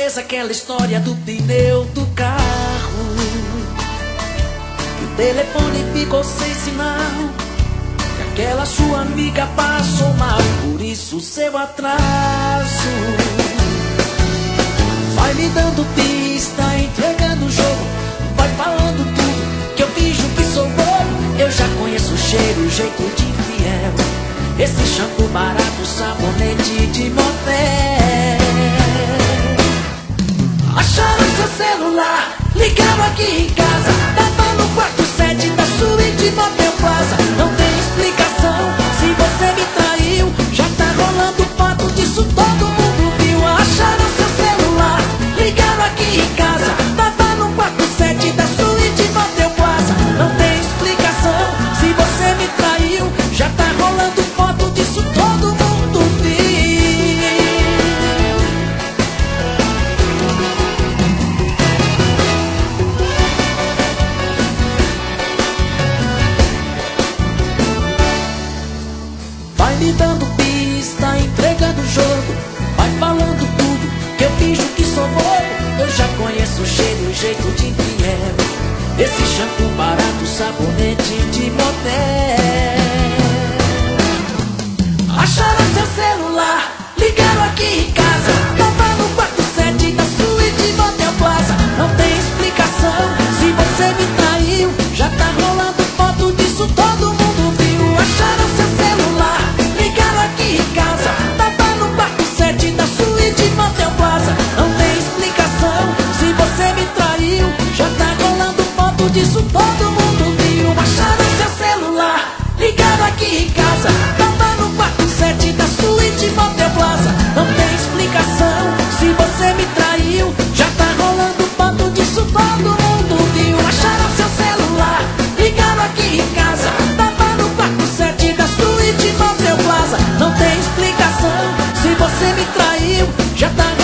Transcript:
cabeça aquela história do pneu do carro. E o telefone ficou sem sinal, que aquela sua amiga passou mal, por isso seu atraso. Vai me dando pista, entregando o jogo, vai falando tudo, que eu finjo que sou bobo. Eu já conheço o cheiro, o jeito de fiel, esse shampoo barato, sabonete de motel. Acharam seu celular, ligaram aqui em casa, tava no quarto 7 da suíte Motel Plaza. Não tem explicação, se você me traiu, já tá rolando foto disso, todo mundo viu. Acharam seu celular, ligaram aqui em casa, tava no quarto 7 da suíte Motel Plaza. Não tem explicação, se você me traiu, já tá rolando foto disso, todo mundo viu. Vai me dando pista, entregando o jogo, vai falando tudo, que eu finjo que sou bobo. Eu já conheço o cheiro e o jeito de fiel, esse shampoo barato, sabonete de motel. Acharam seu celular, ligaram aqui em casa, tava no quarto 7 da suíte Motel Plaza. Não tem explicação, se você me traiu, já tá rolando foto disso, todo mundo viu. Acharam seu celular, ligaram aqui em casa, tava no quarto 7 da suíte Motel Plaza. Não tem explicação, se você me traiu, já tá rolando foto disso, todo mundo viu. Acharam seu celular, ligaram aqui em casa, tava no quarto 7 da suíte Motel Plaza. Não tem explicação, se você me traiu, já tá rolando foto disso, todo mundo viu. Acharam seu celular, ligaram aqui em casa, tava no quarto 7 da suíte Motel Plaza. Não tem explicação, se você me traiu, já tá